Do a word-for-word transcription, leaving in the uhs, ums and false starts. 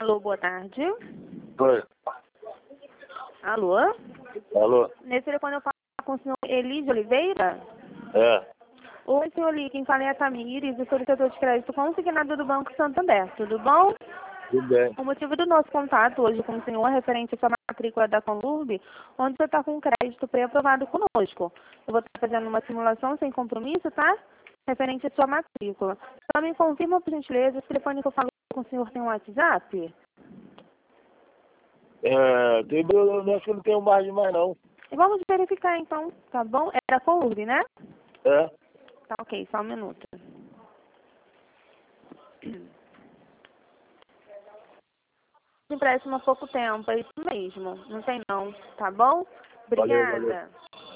Alô, boa tarde. Oi. Alô? Alô? Nesse telefone eu falo com o senhor Elídio Oliveira? É. Oi, senhor Eli, quem fala é a Tamires, eu sou do setor de crédito consignado do Banco Santander. Tudo bom? Tudo bem. O motivo do nosso contato hoje com o senhor é referente à sua matrícula da Conlurb, onde você está com um crédito pré-aprovado conosco. Eu vou estar fazendo uma simulação sem compromisso, tá? Referente à sua matrícula. Só me confirma, por gentileza, esse telefone que eu falo com o senhor tem um WhatsApp? É, tem, eu acho que não tenho mais demais não. E vamos verificar então, tá bom? Era a Conlurb, né? É. Tá ok, só um minuto. Empréstimo há pouco tempo, é isso mesmo. Não tem não, tá bom? Valeu, valeu. Obrigada.